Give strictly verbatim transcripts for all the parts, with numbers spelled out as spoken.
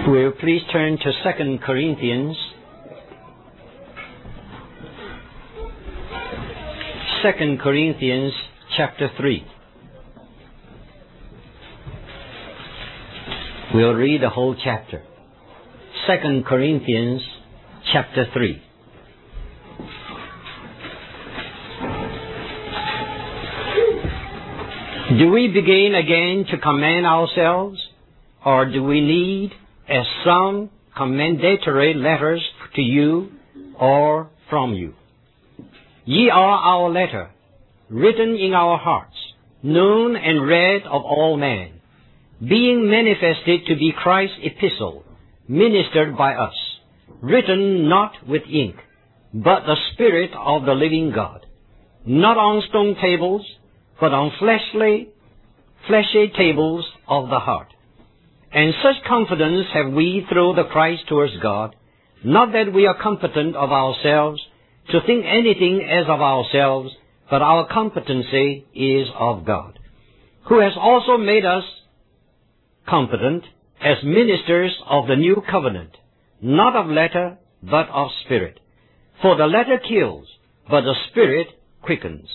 Will please turn to Second Corinthians. Second Corinthians chapter three. We'll read the whole chapter. Second Corinthians chapter three. Do we begin again to commend ourselves, or do we need as some commendatory letters to you or from you? Ye are our letter, written in our hearts, known and read of all men, being manifested to be Christ's epistle, ministered by us, written not with ink, but the Spirit of the living God, not on stone tables, but on fleshly, fleshy tables of the heart. And such confidence have we through the Christ towards God, not that we are competent of ourselves to think anything as of ourselves, but our competency is of God, who has also made us competent as ministers of the new covenant, not of letter, but of spirit. For the letter kills, but the Spirit quickens.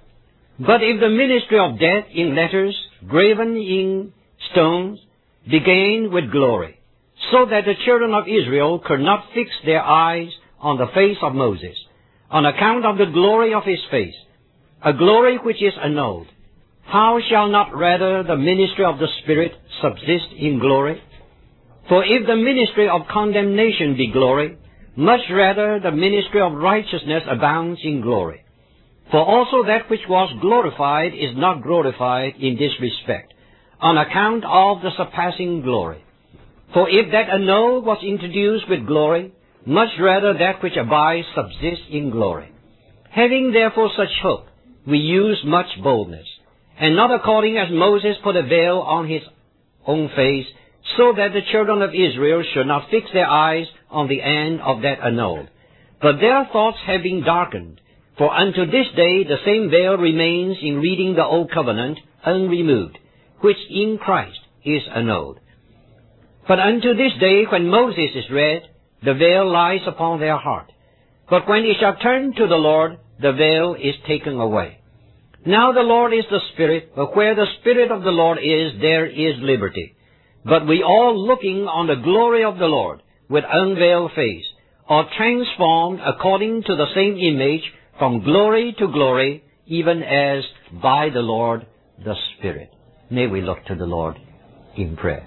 But if the ministry of death in letters, graven in stones, began with glory, so that the children of Israel could not fix their eyes on the face of Moses, on account of the glory of his face, a glory which is annulled, how shall not rather the ministry of the Spirit subsist in glory? For if the ministry of condemnation be glory, much rather the ministry of righteousness abounds in glory. For also that which was glorified is not glorified in this respect, on account of the surpassing glory. For if that annulled was introduced with glory, much rather that which abides subsists in glory. Having therefore such hope, we use much boldness, and not according as Moses put a veil on his own face, so that the children of Israel should not fix their eyes on the end of that annulled. But their thoughts have been darkened, for unto this day the same veil remains in reading the old covenant unremoved, which in Christ is annulled. But unto this day, when Moses is read, the veil lies upon their heart. But when it shall turn to the Lord, the veil is taken away. Now the Lord is the Spirit, but where the Spirit of the Lord is, there is liberty. But we all looking on the glory of the Lord with unveiled face, are transformed according to the same image from glory to glory, even as by the Lord the Spirit. May we look to the Lord in prayer.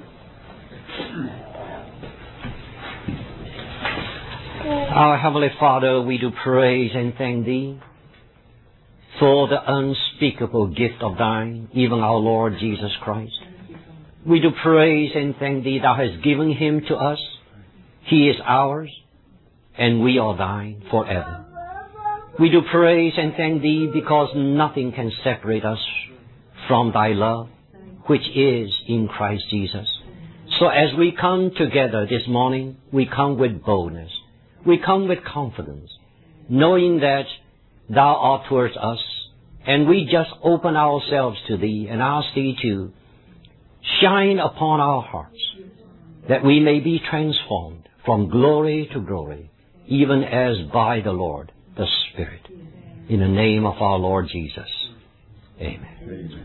Our Heavenly Father, we do praise and thank Thee for the unspeakable gift of Thine, even our Lord Jesus Christ. We do praise and thank Thee, Thou hast given Him to us. He is ours, and we are Thine forever. We do praise and thank Thee because nothing can separate us from Thy love, which is in Christ Jesus. So as we come together this morning, we come with boldness. We come with confidence, knowing that Thou art towards us, and we just open ourselves to Thee and ask Thee to shine upon our hearts, that we may be transformed from glory to glory, even as by the Lord, the Spirit. In the name of our Lord Jesus. Amen. Amen.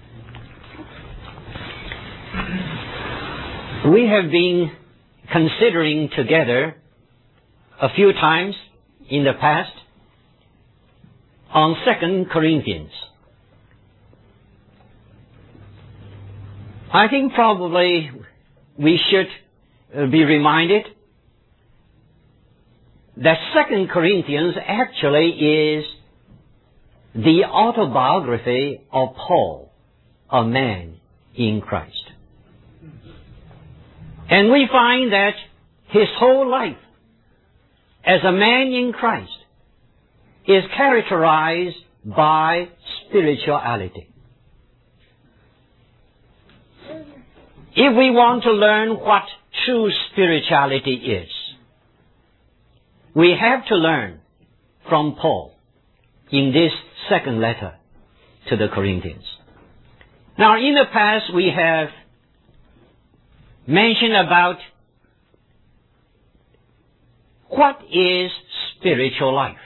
We have been considering together a few times in the past on Second Corinthians. I think probably we should be reminded that Second Corinthians actually is the autobiography of Paul, a man in Christ. And we find that his whole life as a man in Christ is characterized by spirituality. If we want to learn what true spirituality is, we have to learn from Paul in this second letter to the Corinthians. Now, in the past, we have mention about what is spiritual life.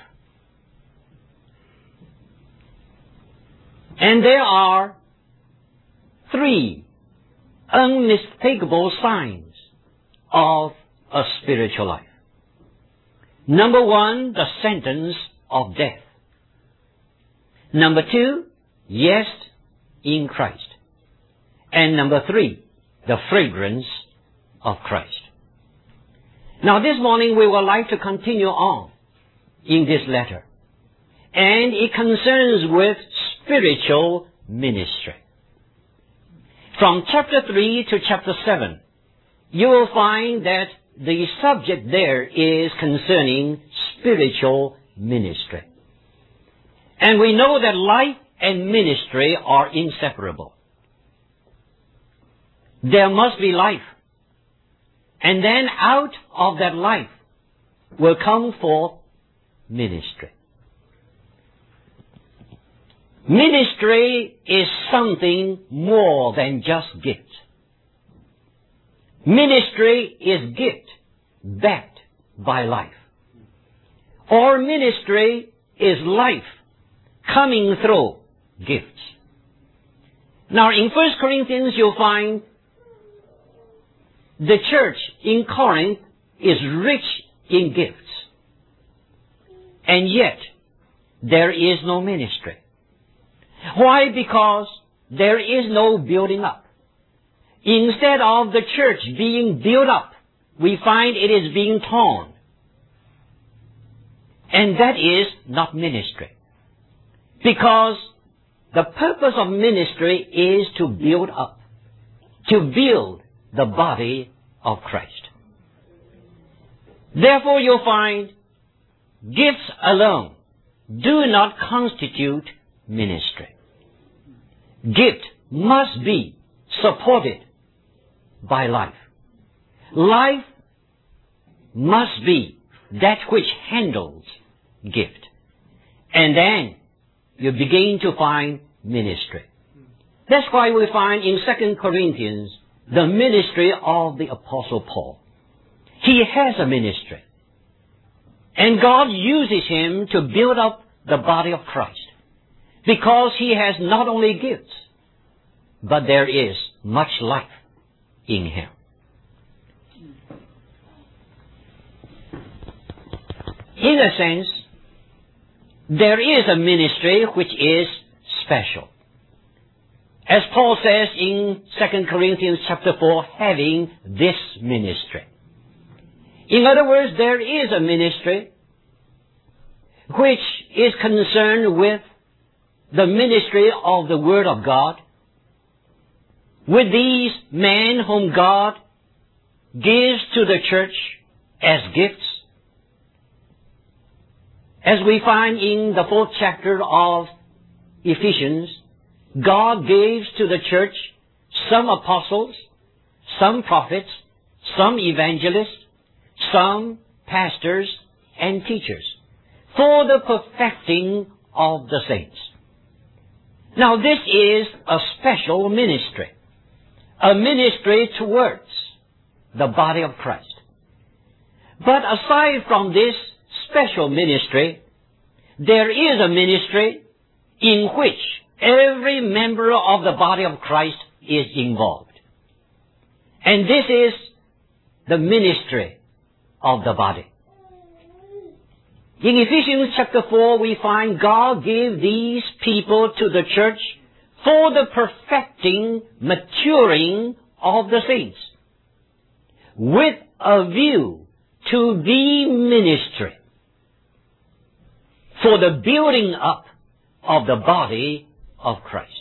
And there are three unmistakable signs of a spiritual life. Number one, the sentence of death. Number two, yes in Christ. And number three, the fragrance of Christ. Now this morning we would like to continue on in this letter. And it concerns with spiritual ministry. From chapter three to chapter seven, you will find that the subject there is concerning spiritual ministry. And we know that life and ministry are inseparable. There must be life. And then out of that life will come forth ministry. Ministry is something more than just gift. Ministry is gift backed by life. Or ministry is life coming through gifts. Now in First Corinthians you'll find the church in Corinth is rich in gifts. And yet there is no ministry. Why? Because there is no building up. Instead of the church being built up, we find it is being torn. And that is not ministry. Because the purpose of ministry is to build up, to build the body of Christ. Therefore you'll find gifts alone do not constitute ministry. Gift must be supported by life. Life must be that which handles gift. And then you begin to find ministry. That's why we find in Second Corinthians the ministry of the Apostle Paul. He has a ministry. And God uses him to build up the body of Christ. Because he has not only gifts, but there is much life in him. In a sense, there is a ministry which is special. As Paul says in Second Corinthians chapter four, having this ministry. In other words, there is a ministry which is concerned with the ministry of the Word of God, with these men whom God gives to the church as gifts. As we find in the fourth chapter of Ephesians, God gives to the church some apostles, some prophets, some evangelists, some pastors and teachers for the perfecting of the saints. Now this is a special ministry, a ministry towards the body of Christ. But aside from this special ministry, there is a ministry in which every member of the body of Christ is involved. And this is the ministry of the body. In Ephesians chapter four, we find God gave these people to the church for the perfecting, maturing of the saints, with a view to the ministry, for the building up of the body of Christ.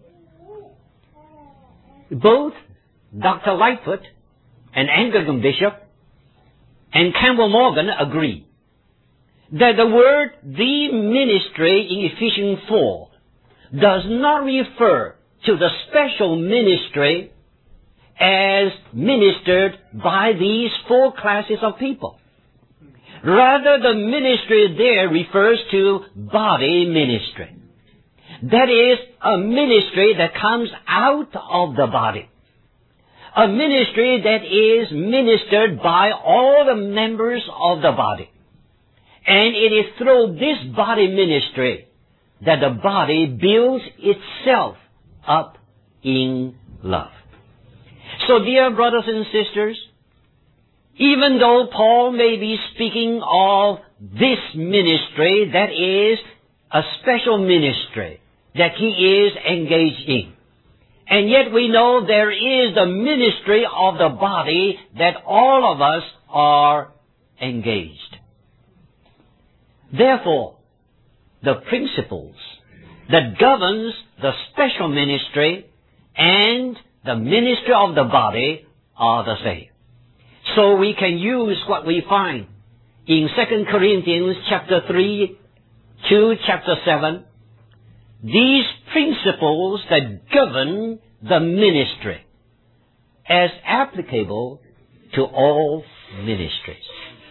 Both Doctor Lightfoot, an Anglican bishop, and Campbell Morgan agree that the word the ministry in Ephesians four does not refer to the special ministry as ministered by these four classes of people. Rather, the ministry there refers to body ministry. That is, a ministry that comes out of the body. A ministry that is ministered by all the members of the body. And it is through this body ministry that the body builds itself up in love. So, dear brothers and sisters, even though Paul may be speaking of this ministry that is a special ministry that he is engaged in, and yet we know there is the ministry of the body that all of us are engaged. Therefore, the principles that governs the special ministry and the ministry of the body are the same. So we can use what we find in Second Corinthians chapter three to chapter seven, these principles that govern the ministry as applicable to all ministries.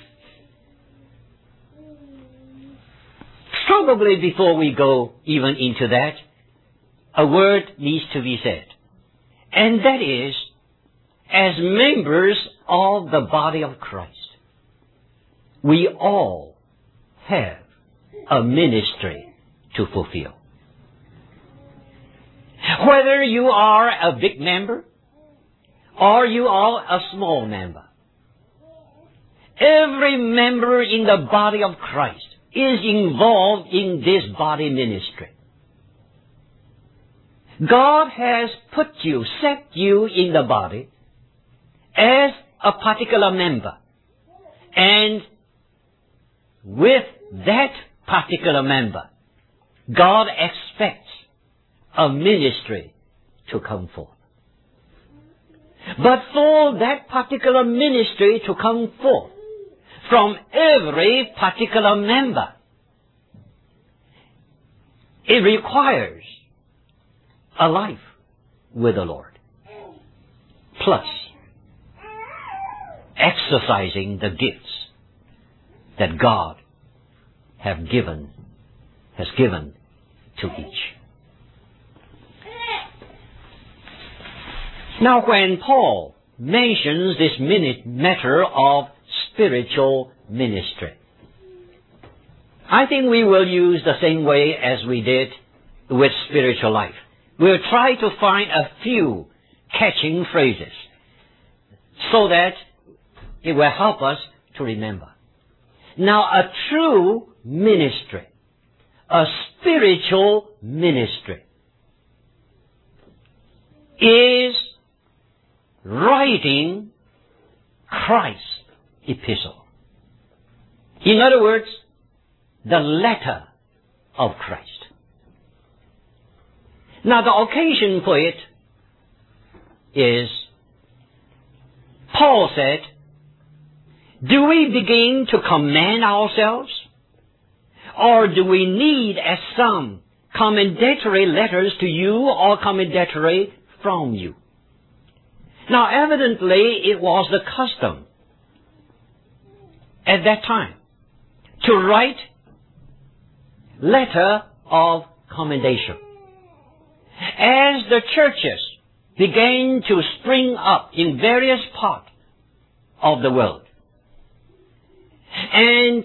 Probably before we go even into that, a word needs to be said. And that is, as members of the body of Christ, we all have a ministry to fulfill. Whether you are a big member or you are a small member, every member in the body of Christ is involved in this body ministry. God has put you, set you in the body as a particular member. And with that particular member, God expects a ministry to come forth. But for that particular ministry to come forth from every particular member, it requires a life with the Lord, plus exercising the gifts that God have given, has given to each. Now, when Paul mentions this matter of spiritual ministry, I think we will use the same way as we did with spiritual life. We'll try to find a few catching phrases so that it will help us to remember. Now, a true ministry, a spiritual ministry, is writing Christ's epistle. In other words, the letter of Christ. Now, the occasion for it is, Paul said, do we begin to commend ourselves? Or do we need, as some, commendatory letters to you or commendatory from you? Now, evidently, it was the custom at that time to write letter of commendation. As the churches began to spring up in various parts of the world, and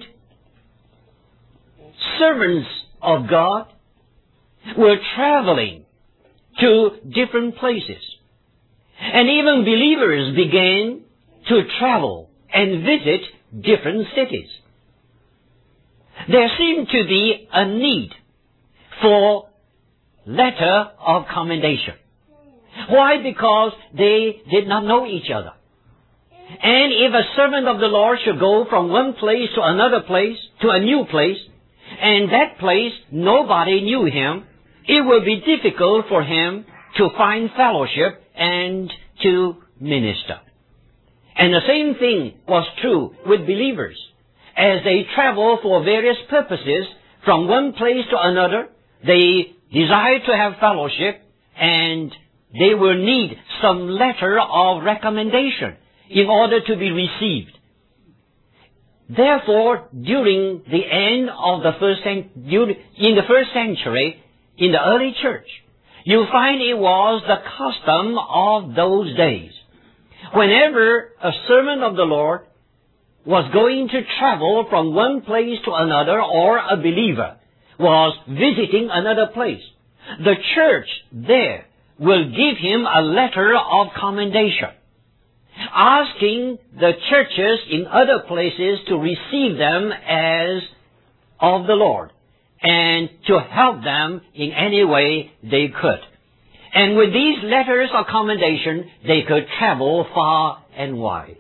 servants of God were traveling to different places, and even believers began to travel and visit different cities, there seemed to be a need for letter of commendation. Why? Because they did not know each other. And if a servant of the Lord should go from one place to another place, to a new place, and that place nobody knew him, it would be difficult for him to find fellowship and to minister. And the same thing was true with believers. As they travel for various purposes from one place to another, they desire to have fellowship, and they will need some letter of recommendation in order to be received. Therefore, during the end of the first cent- in the first century, in the early church, you find it was the custom of those days Whenever a servant of the Lord was going to travel from one place to another, or a believer was visiting another place, the church there will give him a letter of commendation, asking the churches in other places to receive them as of the Lord and to help them in any way they could. And with these letters of commendation, they could travel far and wide.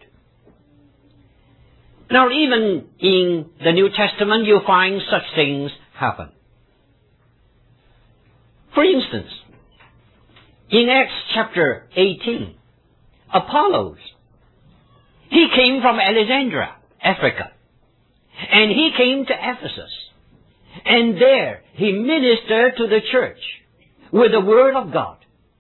Now, even in the New Testament, you find such things happen. For instance, in Acts chapter eighteen, Apollos, he came from Alexandria, Africa, and he came to Ephesus, and there he ministered to the church with the Word of God.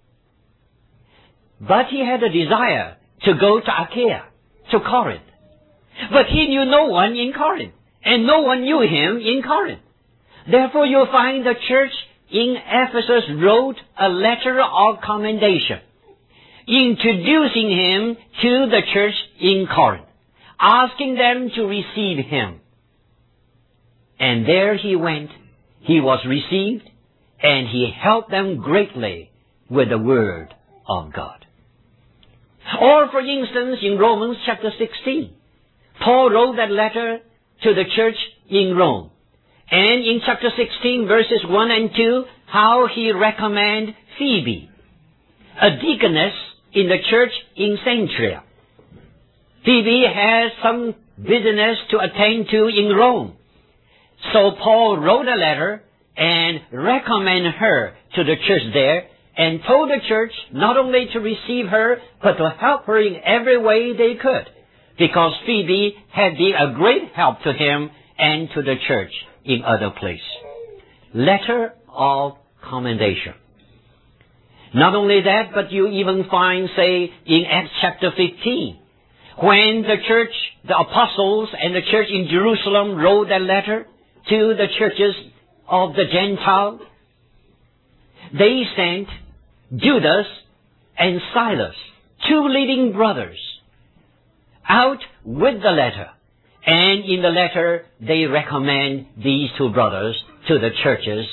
But he had a desire to go to Achaia, to Corinth. But he knew no one in Corinth, and no one knew him in Corinth. Therefore, you'll find the church in Ephesus wrote a letter of commendation, introducing him to the church in Corinth, asking them to receive him. And there he went, he was received, and he helped them greatly with the Word of God. Or, for instance, in Romans chapter sixteen, Paul wrote that letter to the church in Rome. And in chapter sixteen, verses one and two, how he recommended Phoebe, a deaconess in the church in Cenchrea. Phoebe has some business to attend to in Rome. So Paul wrote a letter and recommended her to the church there, and told the church not only to receive her, but to help her in every way they could, because Phoebe had been a great help to him and to the church in other places. Letter of commendation. Not only that, but you even find, say, in Acts chapter fifteen, when the church, the apostles and the church in Jerusalem wrote that letter to the churches of the Gentiles, they sent Judas and Silas, two leading brothers, out with the letter. And in the letter, they recommend these two brothers to the churches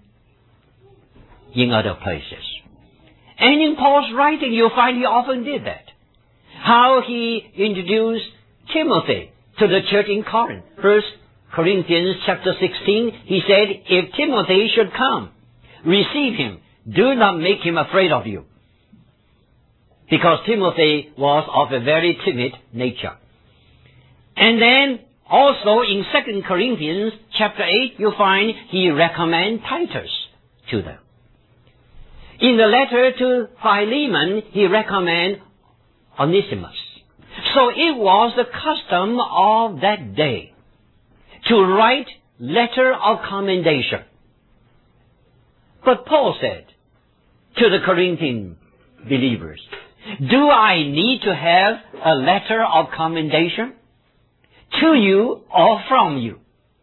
in other places. And in Paul's writing, you'll find he often did that. How he introduced Timothy to the church in Corinth. First Corinthians chapter sixteen, he said, if Timothy should come, receive him. Do not make him afraid of you. Because Timothy was of a very timid nature. And then also in Second Corinthians chapter eight, you find he recommends Titus to them. In the letter to Philemon, he recommends Onesimus. So it was the custom of that day to write letter of commendation. But Paul said to the Corinthian believers, do I need to have a letter of commendation to you or from you?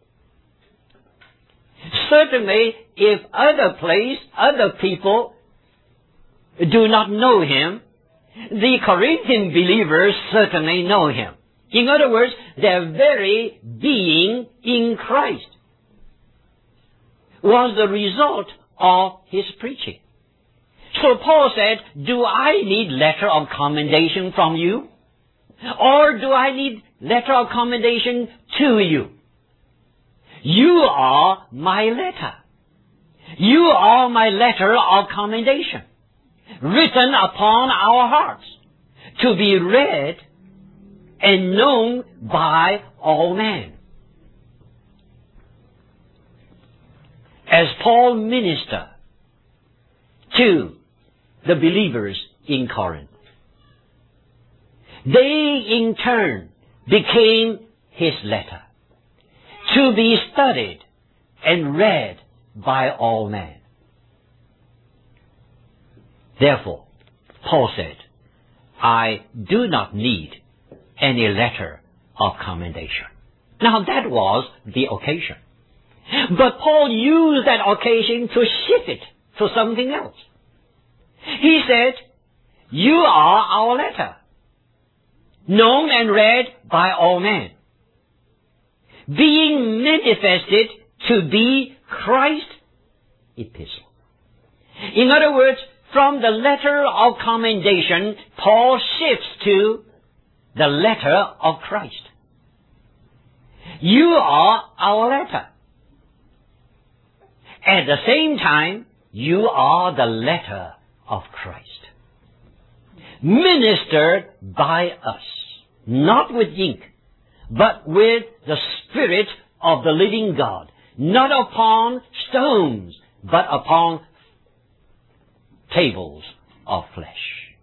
Certainly, if other place, other people do not know him, the Corinthian believers certainly know him. In other words, their very being in Christ was the result of his preaching. So Paul said, do I need letter of commendation from you? Or do I need letter of commendation to you? You are my letter. You are my letter of commendation, written upon our hearts, to be read and known by all men. As Paul ministered to the believers in Corinth, they in turn became his letter, to be studied and read by all men. Therefore, Paul said, I do not need any letter of commendation. Now that was the occasion. But Paul used that occasion to shift it to something else. He said, you are our letter. known and read by all men, being manifested to be Christ's epistle. In other words, from the letter of commendation, Paul shifts to the letter of Christ. You are our letter. At the same time, you are the letter of Christ. Ministered by us, not with ink, but with the Spirit of the living God, not upon stones, but upon tables of flesh.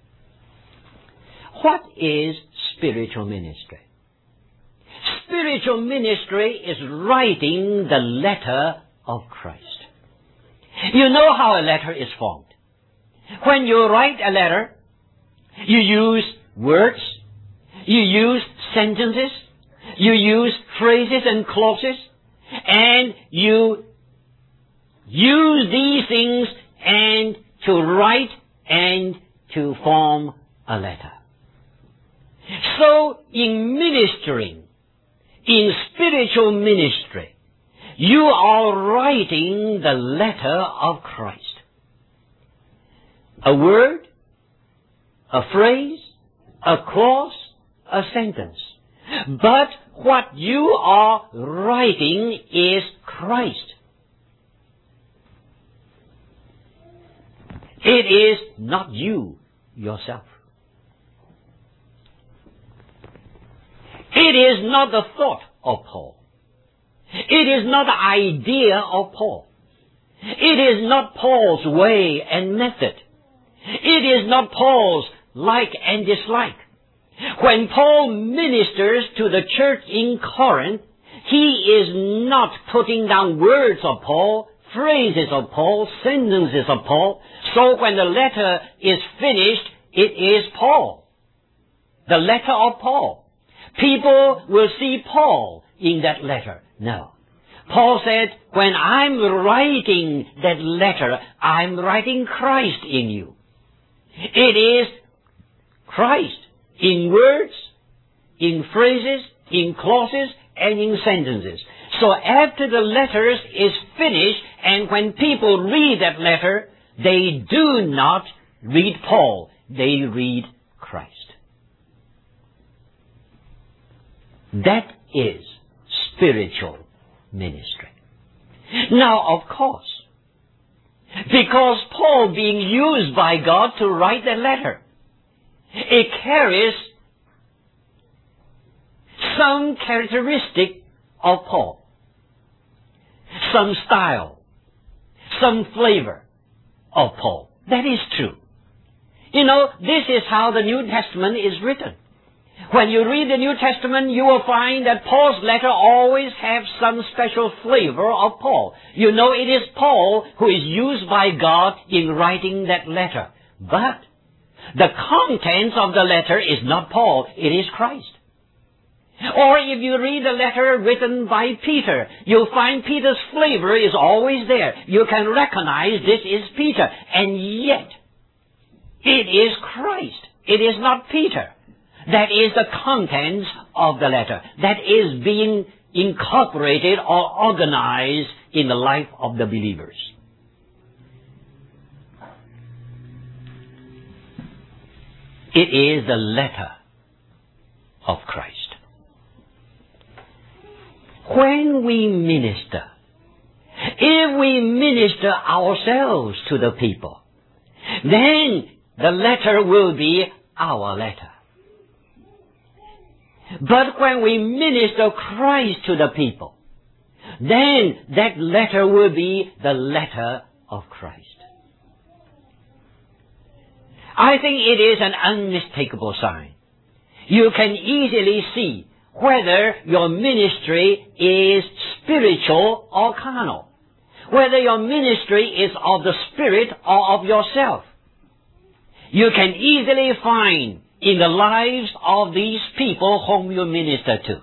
What is spiritual ministry? Spiritual ministry is writing the letter of Christ. You know how a letter is formed. When you write a letter, you use words, you use sentences, you use phrases and clauses, and you use these things and to write and to form a letter. So in ministering, in spiritual ministry, you are writing the letter of Christ. A word, a phrase, a clause, a sentence. But what you are writing is Christ. It is not you yourself. It is not the thought of Paul. It is not the idea of Paul. It is not Paul's way and method. It is not Paul's like and dislike. When Paul ministers to the church in Corinth, he is not putting down words of Paul, phrases of Paul, sentences of Paul. So when the letter is finished, it is Paul. The letter of Paul. People will see Paul in that letter. No. Paul said, when I'm writing that letter, I'm writing Christ in you. It is Christ in words, in phrases, in clauses, and in sentences. So after the letter is finished, and when people read that letter, they do not read Paul. They read Christ. That is spiritual ministry. Now, of course, because Paul being used by God to write that letter, it carries some characteristic of Paul, some style, some flavor of Paul. That is true. You know, this is how the New Testament is written. When you read the New Testament, you will find that Paul's letter always have some special flavor of Paul. You know, it is Paul who is used by God in writing that letter. But the contents of the letter is not Paul, it is Christ. Or if you read the letter written by Peter, you'll find Peter's flavor is always there. You can recognize this is Peter. And yet, it is Christ. It is not Peter. That is the contents of the letter. That is being incorporated or organized in the life of the believers. It is the letter of Christ. When we minister, if we minister ourselves to the people, then the letter will be our letter. But when we minister Christ to the people, then that letter will be the letter of Christ. I think it is an unmistakable sign. You can easily see whether your ministry is spiritual or carnal, whether your ministry is of the Spirit or of yourself. You can easily find in the lives of these people whom you minister to.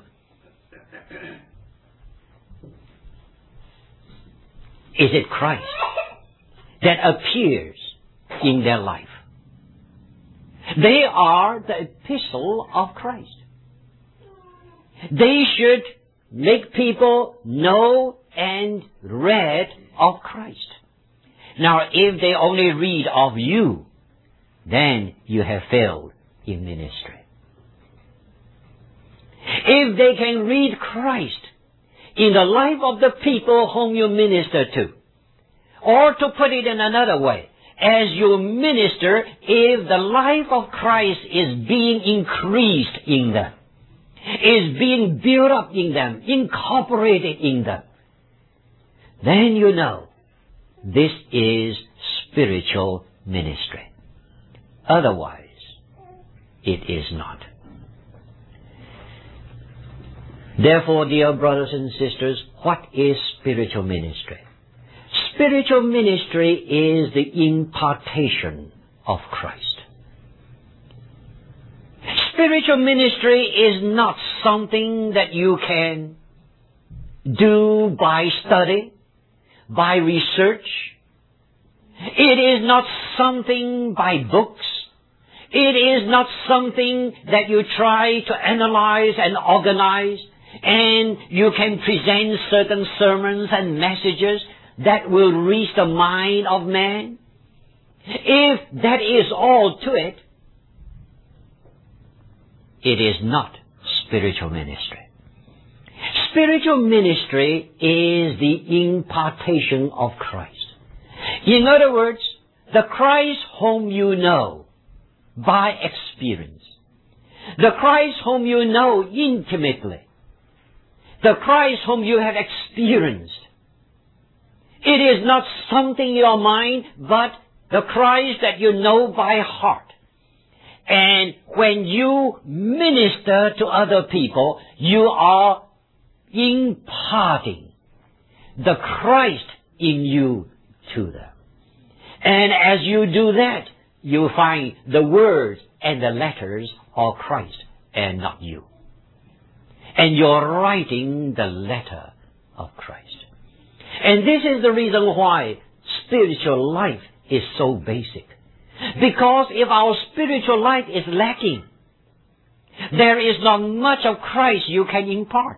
Is it Christ that appears in their life? They are the epistle of Christ. They should make people know and read of Christ. Now, if they only read of you, then you have failed in ministry. If they can read Christ in the life of the people whom you minister to, or to put it in another way, as you minister, if the life of Christ is being increased in them, is being built up in them, incorporated in them, then you know this is spiritual ministry. Otherwise, it is not. Therefore, dear brothers and sisters, what is spiritual ministry? Spiritual ministry is the impartation of Christ. Spiritual ministry is not something that you can do by study, by research. It is not something by books. It is not something that you try to analyze and organize, and you can present certain sermons and messages that will reach the mind of man. If that is all to it, it is not spiritual ministry. Spiritual ministry is the impartation of Christ. In other words, the Christ whom you know by experience, the Christ whom you know intimately, the Christ whom you have experienced. It is not something in your mind, but the Christ that you know by heart. And when you minister to other people, you are imparting the Christ in you to them. And as you do that, you find the words and the letters are Christ and not you. And you're writing the letter of Christ. And this is the reason why spiritual life is so basic. Because if our spiritual life is lacking, there is not much of Christ you can impart.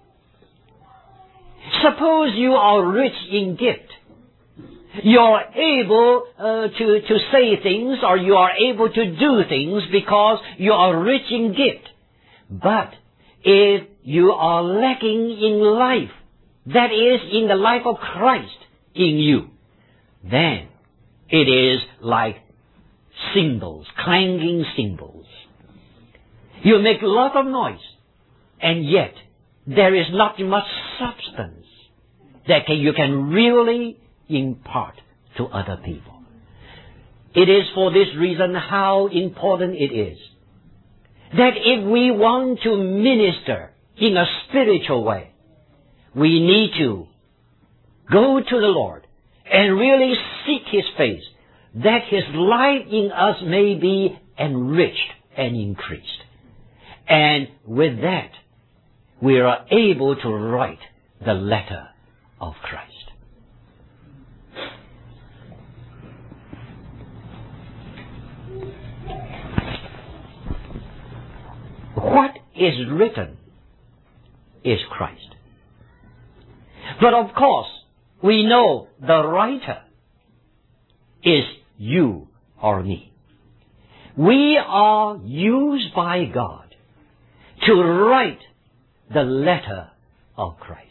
Suppose you are rich in gift. You are able uh, to, to say things, or you are able to do things because you are rich in gift. But if you are lacking in life, that is, in the life of Christ in you, then it is like cymbals, clanging cymbals. You make a lot of noise, and yet there is not much substance that can, you can really impart to other people. It is for this reason how important it is that if we want to minister in a spiritual way, we need to go to the Lord and really seek His face, that His life in us may be enriched and increased. And with that, we are able to write the letter of Christ. What is written is Christ. But of course, we know the writer is you or me. We are used by God to write the letter of Christ.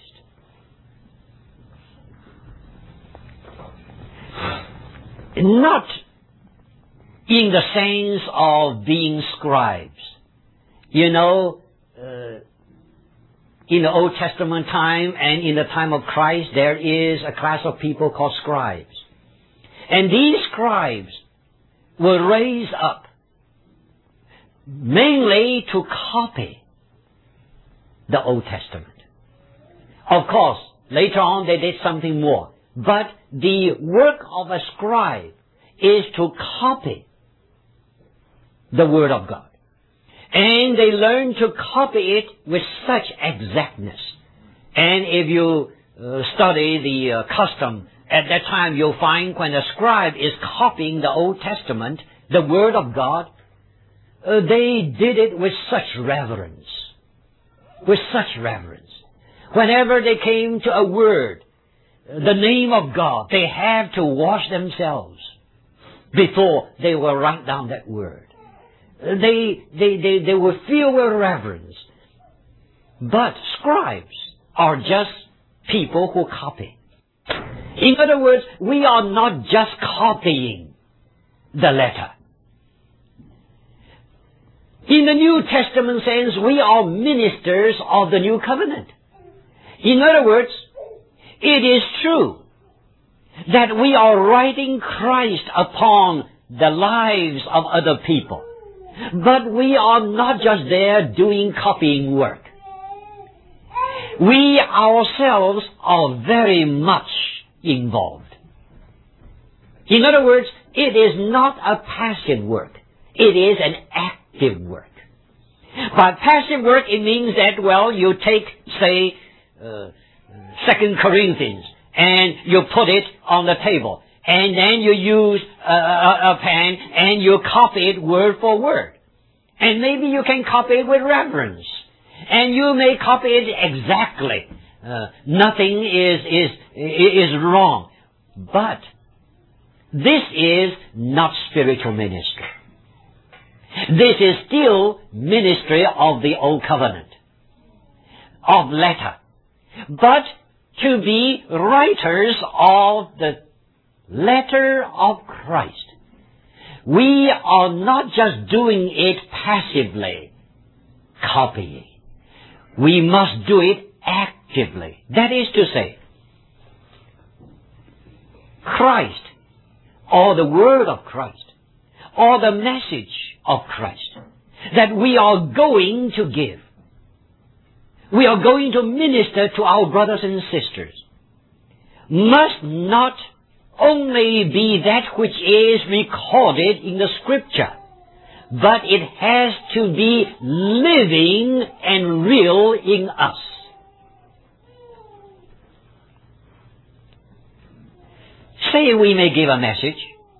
Not in the sense of being scribes. You know, uh, in the Old Testament time and in the time of Christ, there is a class of people called scribes. And these scribes were raised up mainly to copy the Old Testament. Of course, later on they did something more. But the work of a scribe is to copy the Word of God. And they learn to copy it with such exactness. And if you uh, study the uh, custom, at that time you'll find when a scribe is copying the Old Testament, the Word of God, uh, they did it with such reverence. With such reverence. Whenever they came to a word, the name of God, they have to wash themselves before they will write down that word. They, they, they, they were filled with reverence. But scribes are just people who copy. In other words, we are not just copying the letter. In the New Testament sense, we are ministers of the New Covenant. In other words, it is true that we are writing Christ upon the lives of other people. But we are not just there doing copying work. We ourselves are very much involved. In other words, it is not a passive work. It is an active work. By passive work, it means that, well, you take, say, uh, Second Corinthians, and you put it on the table, and then you use a, a, a pen, and you copy it word for word. And maybe you can copy it with reverence. And you may copy it exactly. Uh, nothing is, is, is wrong. But this is not spiritual ministry. This is still ministry of the Old Covenant, of letter. But to be writers of the letter of Christ, we are not just doing it passively, copying. We must do it actively. That is to say, Christ, or the Word of Christ, or the message of Christ, that we are going to give. We are going to minister to our brothers and sisters, must not only be that which is recorded in the Scripture, but it has to be living and real in us. Say we may give a message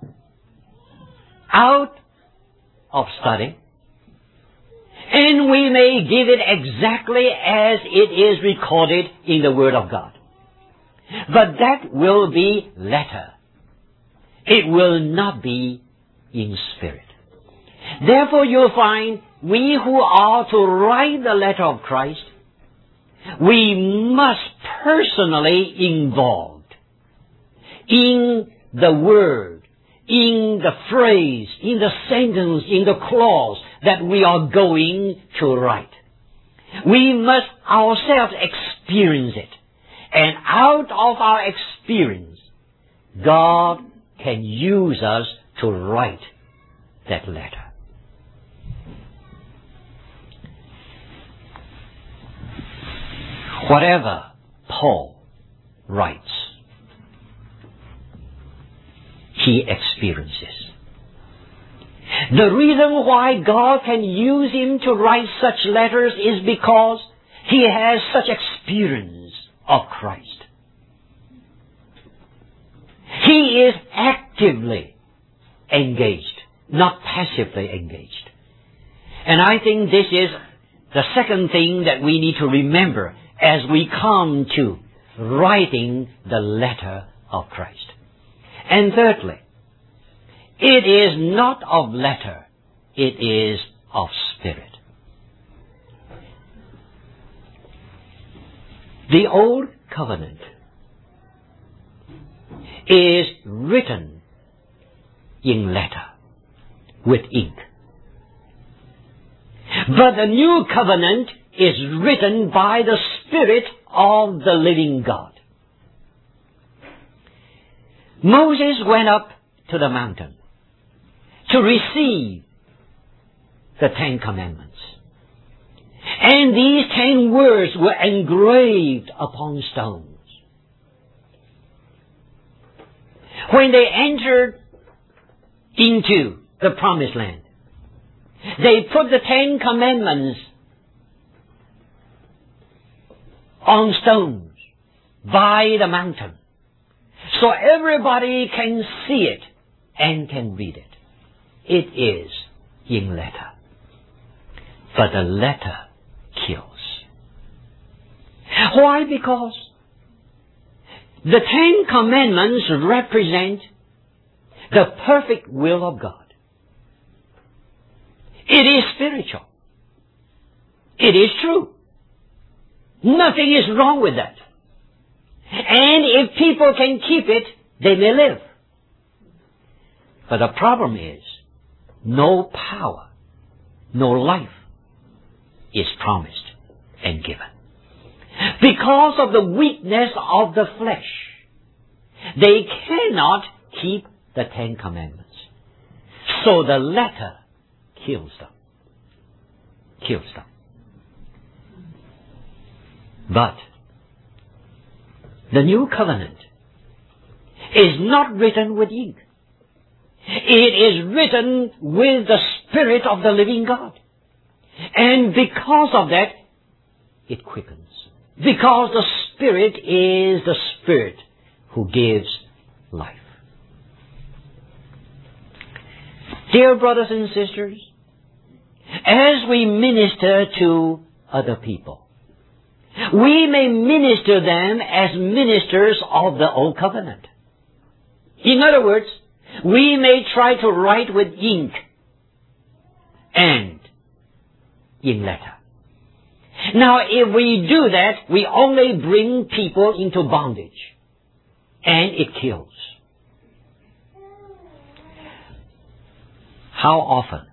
out of study, and we may give it exactly as it is recorded in the Word of God. But that will be letter. It will not be in spirit. Therefore you'll find we who are to write the letter of Christ, we must personally involved in the word, in the phrase, in the sentence, in the clause that we are going to write. We must ourselves experience it. And out of our experience, God can use us to write that letter. Whatever Paul writes, he experiences. The reason why God can use him to write such letters is because he has such experience of Christ. He is actively engaged, not passively engaged. And I think this is the second thing that we need to remember as we come to writing the letter of Christ. And thirdly, it is not of letter, it is of spirit. The Old Covenant is written in letter, with ink. But the New Covenant is written by the Spirit of the living God. Moses went up to the mountain to receive the Ten Commandments. And these ten words were engraved upon stones. When they entered into the Promised Land, they put the Ten Commandments on stones by the mountain, so everybody can see it and can read it. It is in letter. but the letter kills. Why? Because the Ten Commandments represent the perfect will of God. It is spiritual. It is true. Nothing is wrong with that. And if people can keep it, they may live. But the problem is, no power, no life is promised and given. Because of the weakness of the flesh, they cannot keep the Ten Commandments. So the letter kills them. Kills them. But the new covenant is not written with ink. It is written with the Spirit of the living God. And because of that, it quickens. Because the Spirit is the Spirit who gives life. Dear brothers and sisters, as we minister to other people, we may minister them as ministers of the Old Covenant. In other words, we may try to write with ink and in letter. Now, if we do that, we only bring people into bondage, and it kills. How often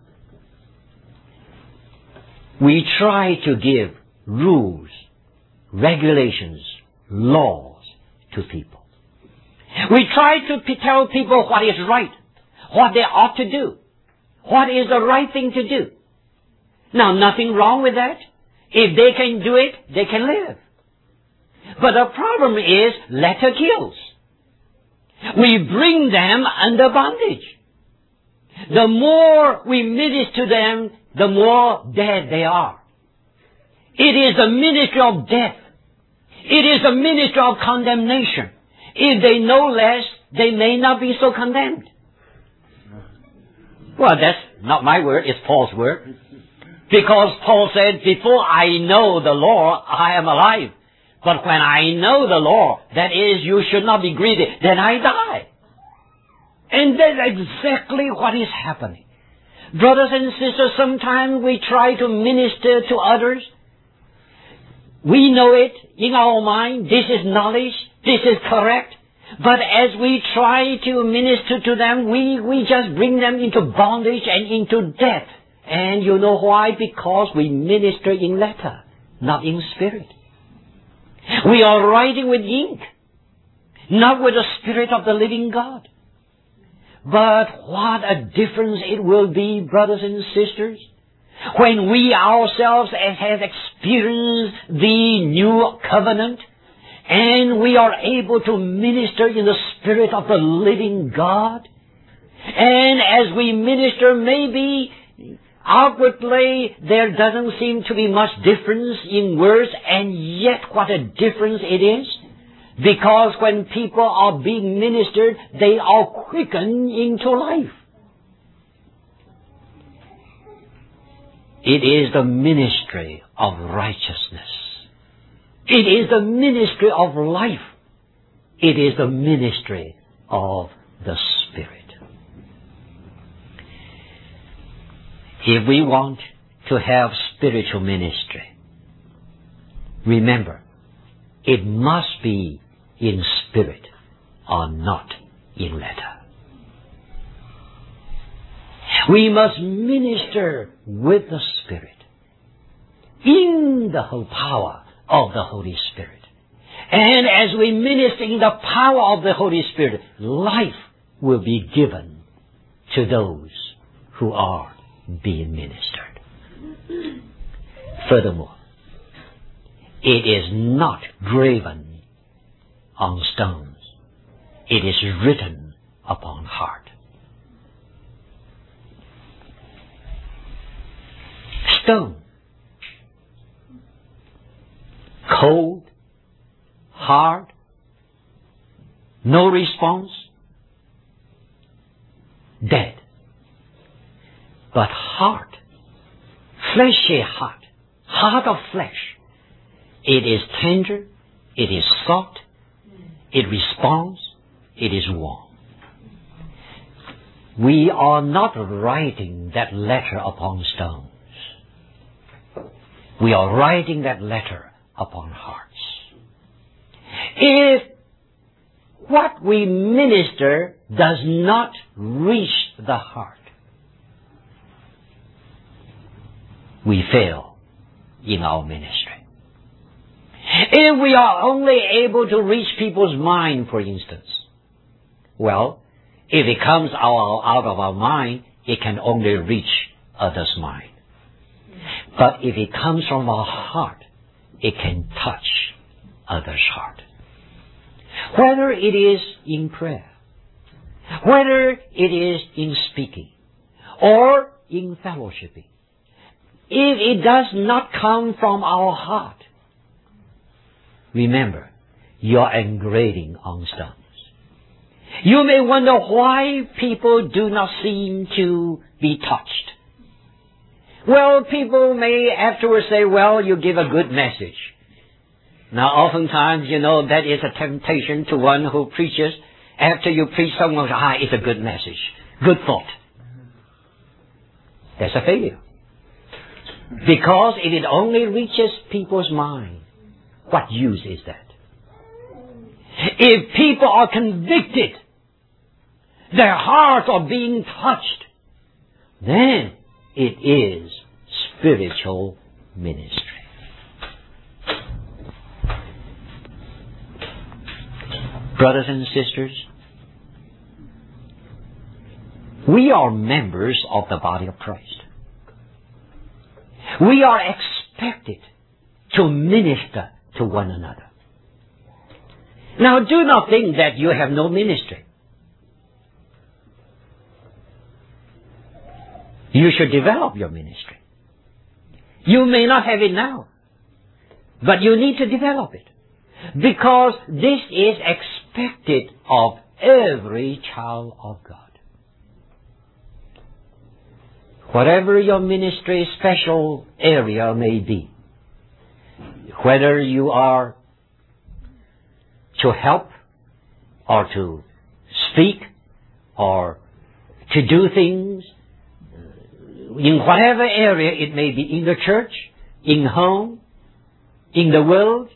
we try to give rules, regulations, laws to people. We try to p- tell people what is right, what they ought to do, what is the right thing to do. Now, nothing wrong with that. If they can do it, they can live. But the problem is, letter kills. We bring them under bondage. The more we minister to them, the more dead they are. It is the ministry of death. It is the ministry of condemnation. If they know less, they may not be so condemned. Well, that's not my word, it's Paul's word. Because Paul said, before I know the law, I am alive. But when I know the law, that is, you should not be greedy, then I die. And that's exactly what is happening. Brothers and sisters, sometimes we try to minister to others. We know it in our mind. This is knowledge. This is correct. But as we try to minister to them, we, we just bring them into bondage and into death. And you know why? Because we minister in letter, not in spirit. We are writing with ink, not with the Spirit of the living God. But what a difference it will be, brothers and sisters, when we ourselves have experienced the new covenant and we are able to minister in the Spirit of the living God. And as we minister, maybe outwardly there doesn't seem to be much difference in words, and yet what a difference it is. Because when people are being ministered, they are quickened into life. It is the ministry of righteousness. It is the ministry of life. It is the ministry of the Spirit. If we want to have spiritual ministry, remember, it must be in spirit or not in letter. We must minister with the Spirit in the whole power of the Holy Spirit. And as we minister in the power of the Holy Spirit, life will be given to those who are being ministered. Furthermore, it is not graven on stones. It is written upon heart. Stone. Cold. Hard. No response. Dead. But heart, fleshy heart, heart of flesh. It is tender, it is soft, it responds, it is warm. We are not writing that letter upon stones. We are writing that letter upon hearts. If what we minister does not reach the heart, we fail in our ministry. If we are only able to reach people's mind, for instance, well, if it comes out, out of our mind, it can only reach others' mind. But if it comes from our heart, it can touch others' heart. Whether it is in prayer, whether it is in speaking, or in fellowshipping, if it does not come from our heart, remember, you are engraving on stones. You may wonder why people do not seem to be touched. Well, people may afterwards say, well, you give a good message. Now, oftentimes, you know, that is a temptation to one who preaches. After you preach, someone says, ah, it's a good message. Good thought. That's a failure. Because if it only reaches people's mind, what use is that? If people are convicted, their hearts are being touched, then it is spiritual ministry. Brothers and sisters, we are members of the body of Christ. We are expected to minister to one another. Now, do not think that you have no ministry. You should develop your ministry. You may not have it now, but you need to develop it. Because this is expected of every child of God. Whatever your ministry special area may be, whether you are to help or to speak or to do things, in whatever area it may be, in the church, in home, in the world,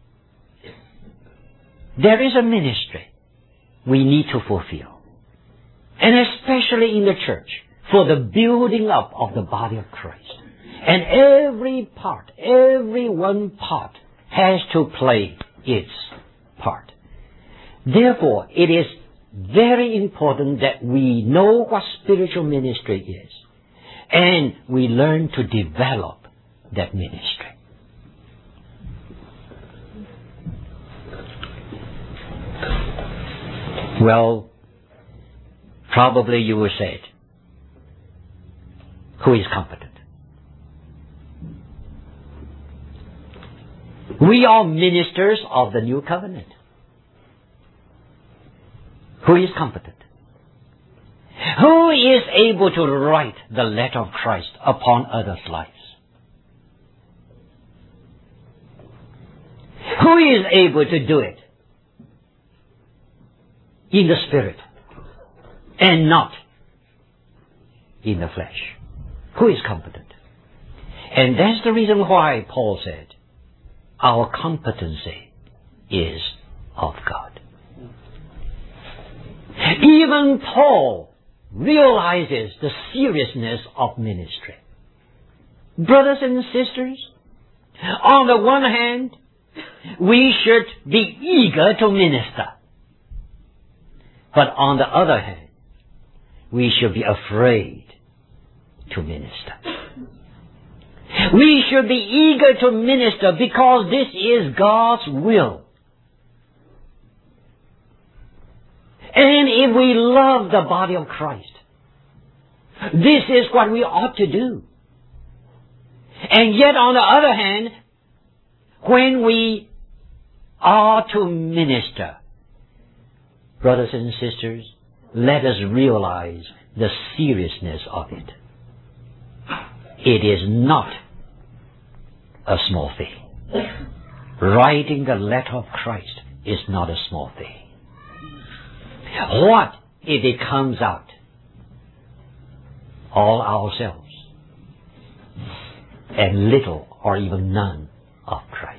there is a ministry we need to fulfill. And especially in the church, for the building up of the body of Christ. And every part, every one part has to play its part. Therefore, it is very important that we know what spiritual ministry is. And we learn to develop that ministry. Well, probably you will say it. Who is competent? We are ministers of the new covenant. Who is competent? Who is able to write the letter of Christ upon others' lives? Who is able to do it in the Spirit and not in the flesh? Who is competent? And that's the reason why Paul said, our competency is of God. Even Paul realizes the seriousness of ministry. Brothers and sisters, on the one hand, we should be eager to minister. But on the other hand, we should be afraid to minister. We should be eager to minister because this is God's will. And if we love the body of Christ, this is what we ought to do. And yet on the other hand, when we are to minister, brothers and sisters, let us realize the seriousness of it. It is not a small thing. Writing the letter of Christ is not a small thing. What if it comes out all ourselves and little or even none of Christ?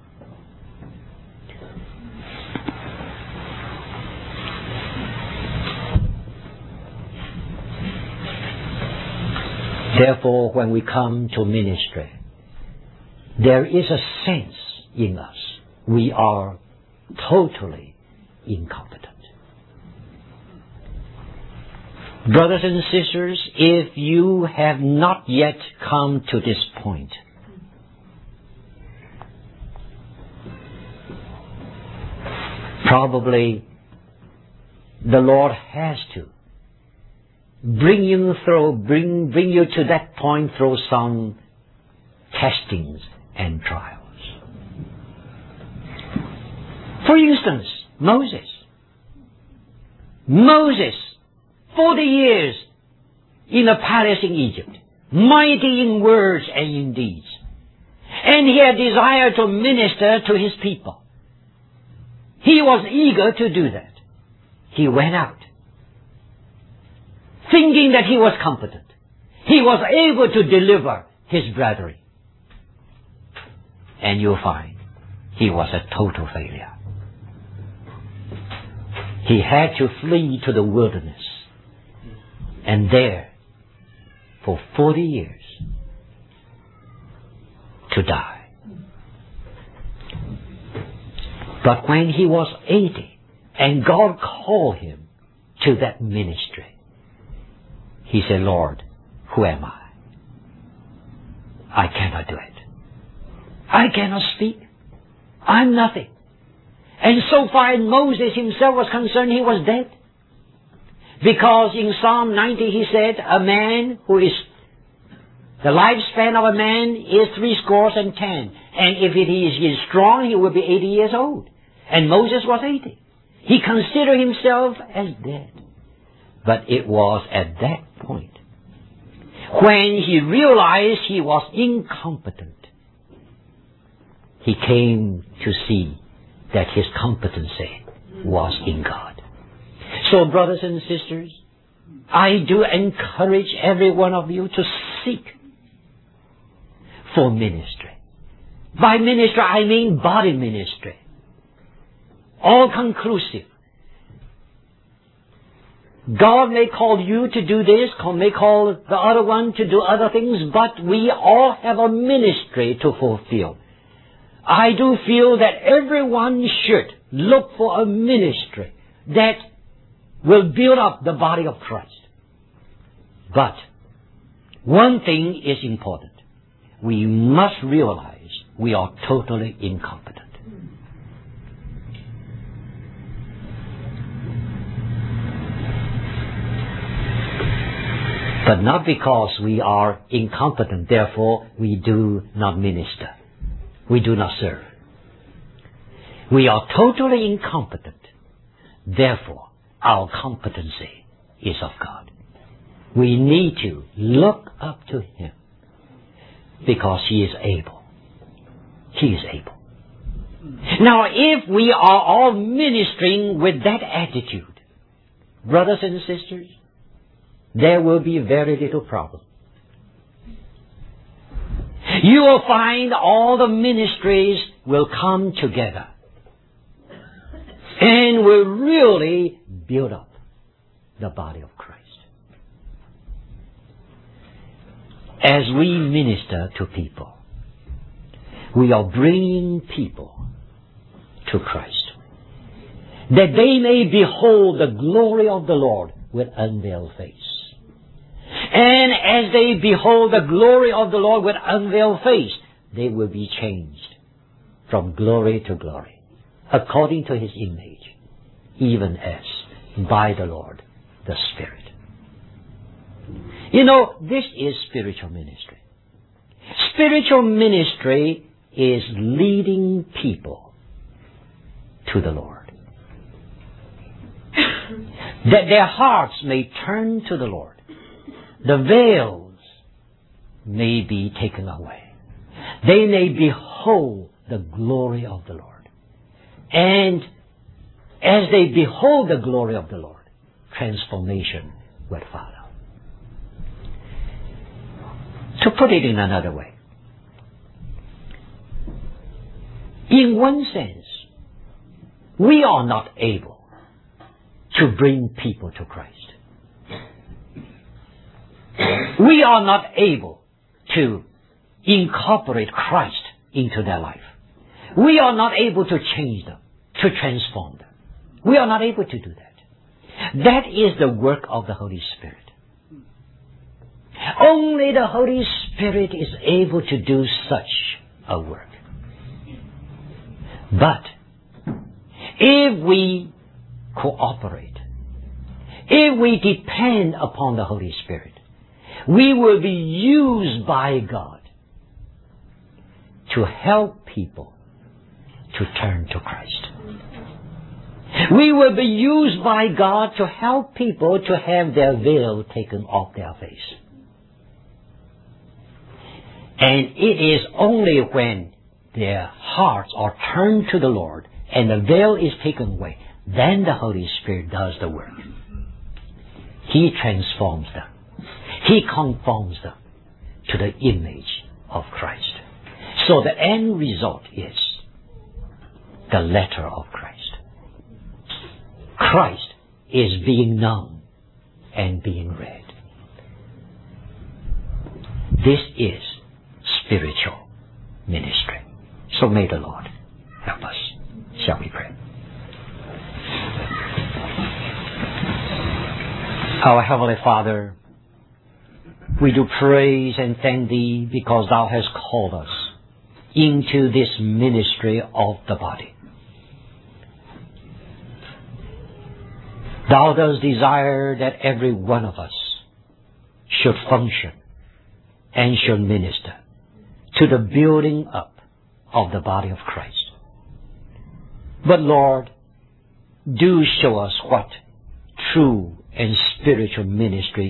Therefore, when we come to ministry, there is a sense in us we are totally incompetent. Brothers and sisters, if you have not yet come to this point, probably the Lord has to bring you through, bring, bring you to that point through some testings and trials. For instance, Moses. Moses, forty years in a palace in Egypt, mighty in words and in deeds. And he had desire to minister to his people. He was eager to do that. He went out, thinking that he was competent. He was able to deliver his brethren. And you'll find he was a total failure. He had to flee to the wilderness, and there, for forty years, to die. But when he was eighty, and God called him to that ministry, he said, Lord, who am I? I cannot do it. I cannot speak. I'm nothing. And so far as Moses himself was concerned, he was dead. Because in Psalm ninety he said, a man who is, the lifespan of a man is three scores and ten. And if it is, he is strong, he will be eighty years old. And Moses was eighty. He considered himself as dead. But it was at that point, when he realized he was incompetent, he came to see that his competency was in God. So, brothers and sisters, I do encourage every one of you to seek for ministry. By ministry, I mean body ministry. All conclusive. God may call you to do this, may call the other one to do other things, but we all have a ministry to fulfill. I do feel that everyone should look for a ministry that will build up the body of Christ. But one thing is important. We must realize we are totally incompetent. But not because we are incompetent, therefore we do not minister. We do not serve. We are totally incompetent. Therefore, our competency is of God. We need to look up to Him because He is able. He is able. Now, if we are all ministering with that attitude, brothers and sisters, there will be very little problem. You will find all the ministries will come together and will really build up the body of Christ. As we minister to people, we are bringing people to Christ, that they may behold the glory of the Lord with unveiled face. And as they behold the glory of the Lord with unveiled face, they will be changed from glory to glory, according to His image, even as by the Lord, the Spirit. You know, this is spiritual ministry. Spiritual ministry is leading people to the Lord, that their hearts may turn to the Lord. The veils may be taken away. They may behold the glory of the Lord. And as they behold the glory of the Lord, transformation will follow. To put it in another way, in one sense, we are not able to bring people to Christ. We are not able to incorporate Christ into their life. We are not able to change them, to transform them. We are not able to do that. That is the work of the Holy Spirit. Only the Holy Spirit is able to do such a work. But if we cooperate, if we depend upon the Holy Spirit, we will be used by God to help people to turn to Christ. We will be used by God to help people to have their veil taken off their face. And it is only when their hearts are turned to the Lord and the veil is taken away, then the Holy Spirit does the work. He transforms them. He conforms them to the image of Christ. So the end result is the letter of Christ. Christ is being known and being read. This is spiritual ministry. So may the Lord help us. Shall we pray? Our Heavenly Father, we do praise and thank Thee because Thou hast called us into this ministry of the body. Thou dost desire that every one of us should function and should minister to the building up of the body of Christ. But Lord, do show us what true and spiritual ministry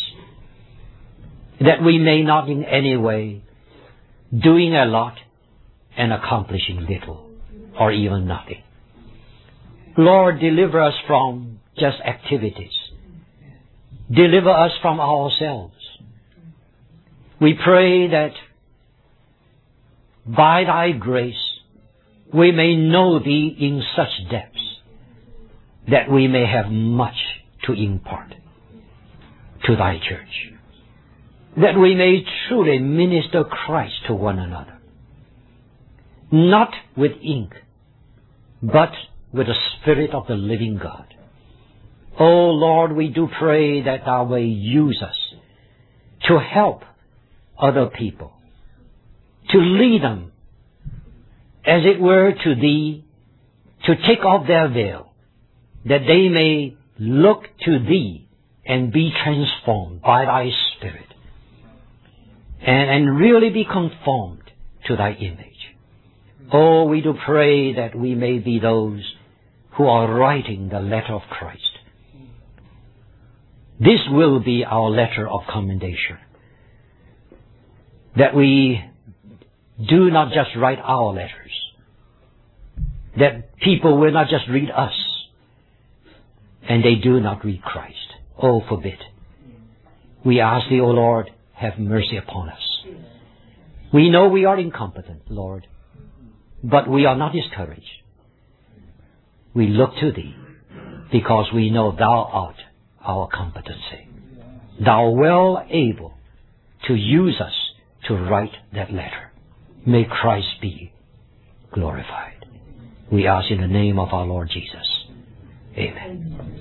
is, that we may not in any way doing a lot and accomplishing little or even nothing. Lord, deliver us from just activities. Deliver us from ourselves. We pray that by Thy grace we may know Thee in such depths that we may have much to impart to Thy church, that we may truly minister Christ to one another, not with ink, but with the Spirit of the living God. Oh Lord, we do pray that Thou may use us to help other people, to lead them, as it were, to Thee, to take off their veil, that they may look to Thee and be transformed by Thy Spirit, and, and really be conformed to Thy image. Oh, we do pray that we may be those who are writing the letter of Christ. This will be our letter of commendation, that we do not just write our letters, that people will not just read us, and they do not read Christ. Oh, forbid. We ask Thee, O Lord, have mercy upon us. We know we are incompetent, Lord, but we are not discouraged. We look to Thee because we know Thou art our competency. Thou well able to use us to write that letter. May Christ be glorified. We ask in the name of our Lord Jesus. Amen.